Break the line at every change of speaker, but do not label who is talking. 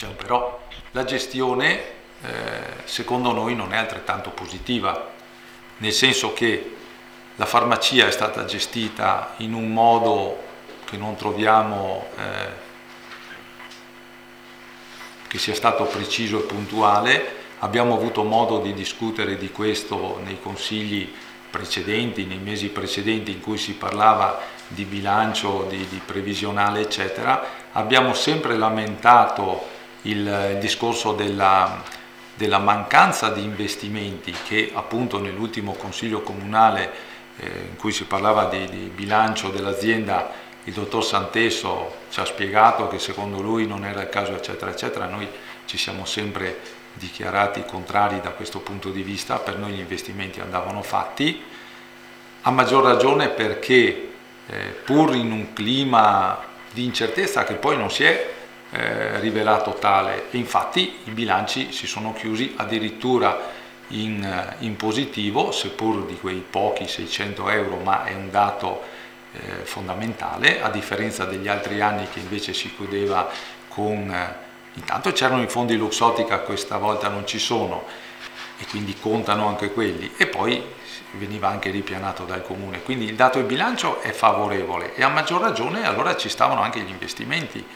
C'è un però. La gestione secondo noi non è altrettanto positiva, nel senso che la farmacia è stata gestita in un modo che non troviamo che sia stato preciso e puntuale. Abbiamo avuto modo di discutere di questo nei consigli precedenti, nei mesi precedenti, in cui si parlava di bilancio, di previsionale, eccetera. Abbiamo sempre lamentato il discorso della mancanza di investimenti che appunto nell'ultimo consiglio comunale in cui si parlava di bilancio dell'azienda, il dottor Santesso ci ha spiegato che secondo lui non era il caso, eccetera, eccetera. Noi ci siamo sempre dichiarati contrari da questo punto di vista. Per noi gli investimenti andavano fatti, a maggior ragione perché pur in un clima di incertezza che poi non si è rivelato tale, e infatti i bilanci si sono chiusi addirittura in positivo, seppur di quei pochi 600 euro, ma è un dato fondamentale, a differenza degli altri anni che invece si chiudeva con intanto c'erano i fondi Luxottica, questa volta non ci sono e quindi contano anche quelli, e poi veniva anche ripianato dal comune, quindi il dato di bilancio è favorevole e a maggior ragione allora ci stavano anche gli investimenti